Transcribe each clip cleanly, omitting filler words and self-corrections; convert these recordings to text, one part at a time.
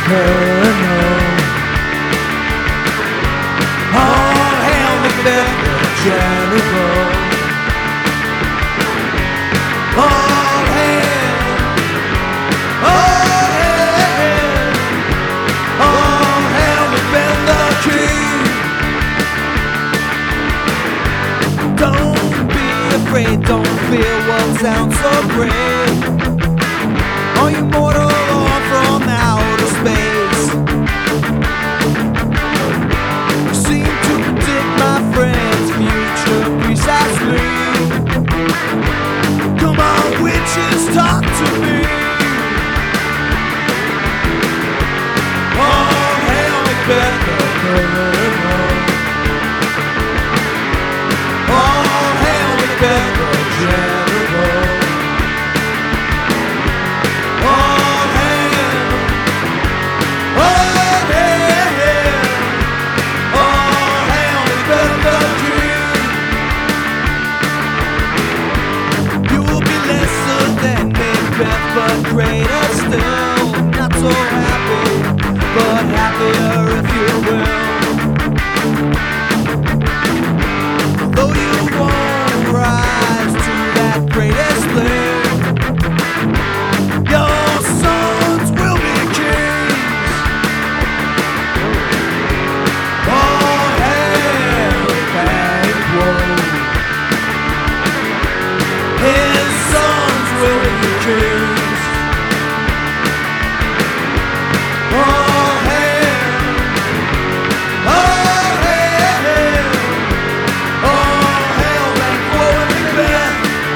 Colonel. All hail Macbeth, the general. All hail, all hail, all hail Macbeth the king. Don't be afraid, don't fear what sounds so great. Are you mortal or from outer space? You seem to predict my friend's future precisely. Come on, witches, talk to me. All hail Macbeth the Colonel. All hail Macbeth the general. All hail, all hail, all hail Macbeth the king. You will be lesser than Macbeth, but greater still. Not so happy, but happier if you will. Though you won't rise to that greatest thing, your sons will be kings. All hail Banquo. His sons will be kings. All hail, all hail, all hail Banquo and Macbeth.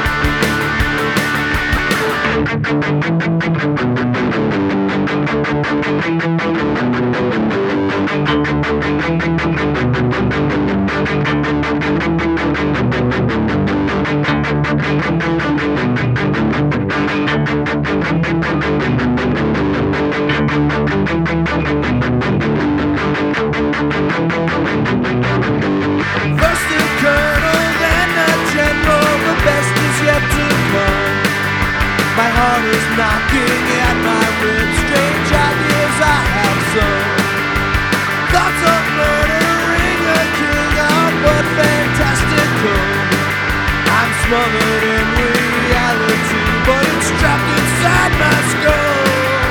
First the colonel, then the general, the best is yet to come. My heart is knocking at my ribs, strange ideas I have some. Thoughts of murdering a king are but fantastical. I'm smothered in reality, but it's trapped inside my skull.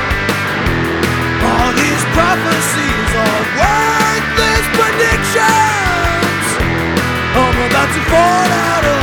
All these prophecies are worthless predictions. I'm about to fall out of